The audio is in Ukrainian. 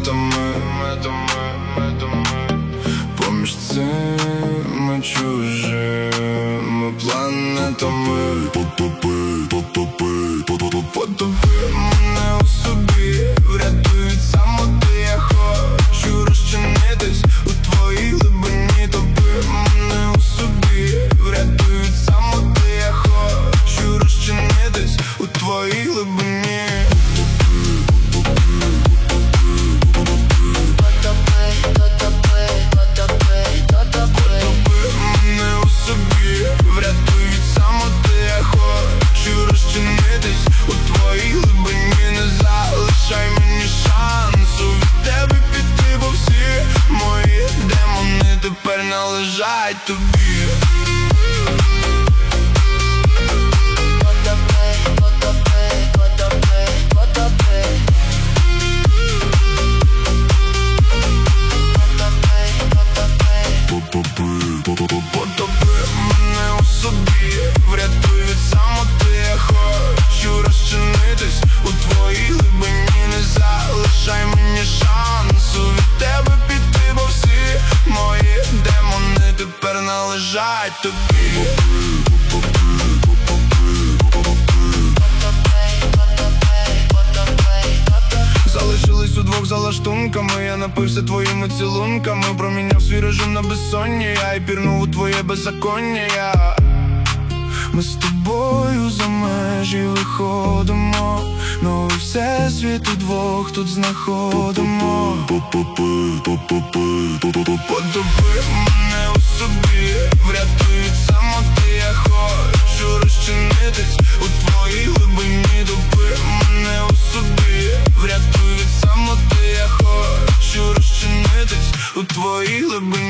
поміж цими чужими планетами. Потопи мене у собі, врятують самоти. Я хочу розчинитись у твоїй глибині. Топи мене у собі, врятують самоти. Я хочу розчинитись у твоїй глибині. Належать тобі. Потопи мене у собі, врятують самоти. Я хочу розчинитись у твоїй глибині. Не залишай мені шансу від тебе піти, бо всі мої демони тепер належать тобі. Залишились удвох за лаштунками. Я напився твоїми цілунками, проміняв свій режим на безсоння. Я і пірнув у твоє беззаконня. Ми з тобою за межі виходимо, новий всесвіт удвох тут знаходимо. Потопи мене у собі, врятують самоти. Я хочу розчинитись у твоїй глибині. Топи мене у собі, врятують самоти. Я хочу розчинитись у твоїй глибині.